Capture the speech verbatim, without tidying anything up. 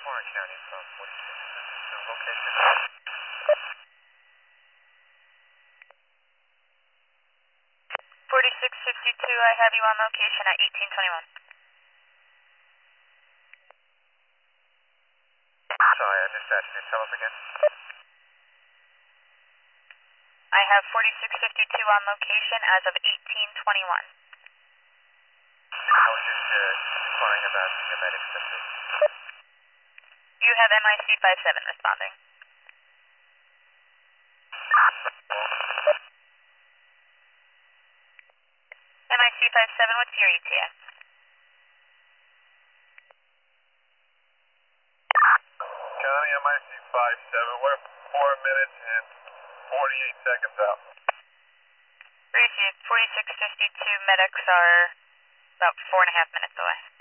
Warren County from forty-six fifty-two location. forty-six fifty-two, I have you on location at eighteen twenty-one. Sorry, I dispatched you. Tell us again. I have forty-six fifty-two on location as of eighteen twenty-one. I was just uh, inquiring about the medics that we... You have M I C five seven responding. M I C five seven, what's your E T A? County M I C five seven, we're four minutes and forty-eight seconds out. Received. forty-six fifty-two medics are about four and a half minutes away.